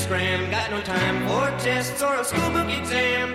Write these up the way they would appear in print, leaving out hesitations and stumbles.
scram. Got no time for tests or a school book exam.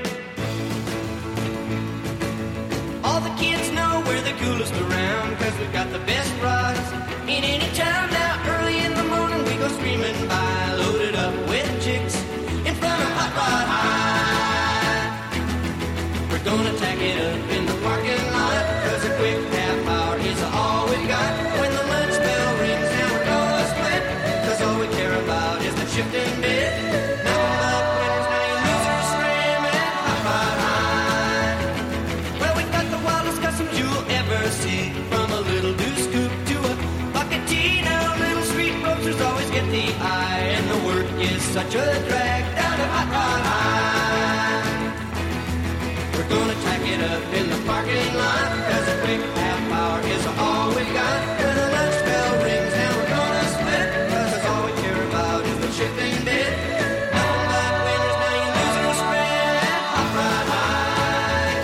All the kids know we're the coolest around, cause we've got the best rods in any town. Now early in the morning we go screaming by, loaded up with chicks in front of Hot Rod High. We're gonna tack it up in the parking lot, cause a quick half hour is all we got. When the lunch bell rings and we're gonna split, cause all we care about is the shifting bit. Now up winners, now you losers scram at Hot Rod High. Well, we got the wildest customs you'll ever see, from a little deuce scoop to a bucket tea. Now little street roasters always get the eye, and the work is such a drag down at Hot Rod High. We're gonna tack it up in the parking lot, cause a quick half hour is all we got. When the lunch bell rings and we're gonna split, cause all we care about is the shifting bit. Nothing but winners, now you losers scram at Hot Rod High.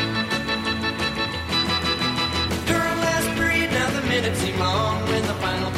During last period, now the minutes seem long. When the final